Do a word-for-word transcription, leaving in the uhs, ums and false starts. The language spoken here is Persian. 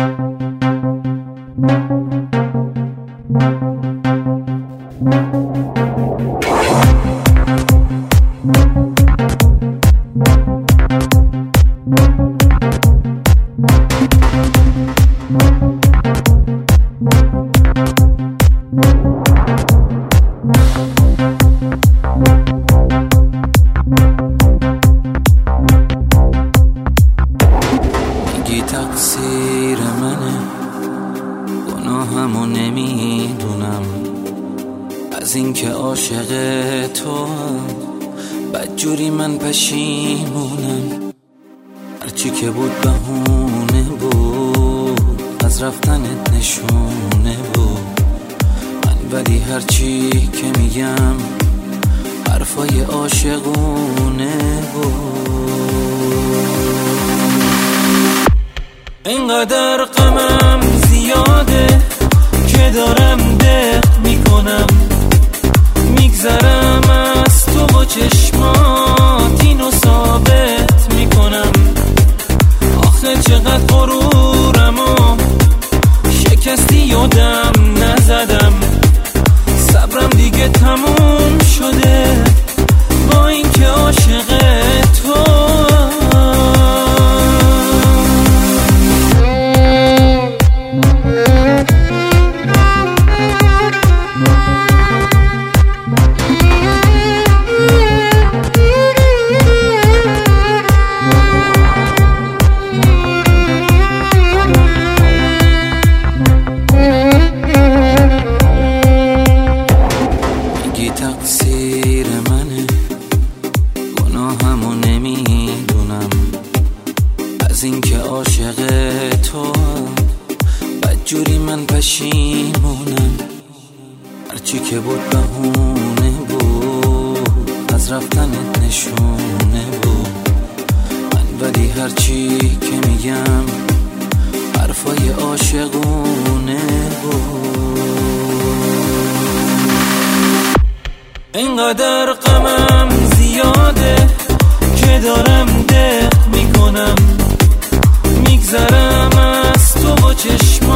میگی تقصیر منه، گناهمو نمیدونم، از اینکه عاشق تو هم بدجوری من پشیمونم. هرچی که بود بهونه بود، از رفتنت نشونه بود، من ولی هرچی که میگم حرفای عاشقونه بود. اینقدر غمم زیاده که دارم دق میکنم، میگذرم از تو و چشمات اینو ثابت میکنم. آخه چقدر غرورم و شکستی یادم نزدم، صبرم دیگه تموم شده با اینکه عاشق تو. تقصیر منه، گناهمو نمیدونم، از اینکه عاشق تو بدجوری من پشیمونم. هرچی که بود بهونه بود، از رفتنت نشونه بود، من ولی هرچی که میگم حرفای عاشقونه بود. اینقدر غمم زیاده که دارم دق میکنم، میگذرم از تو و چشم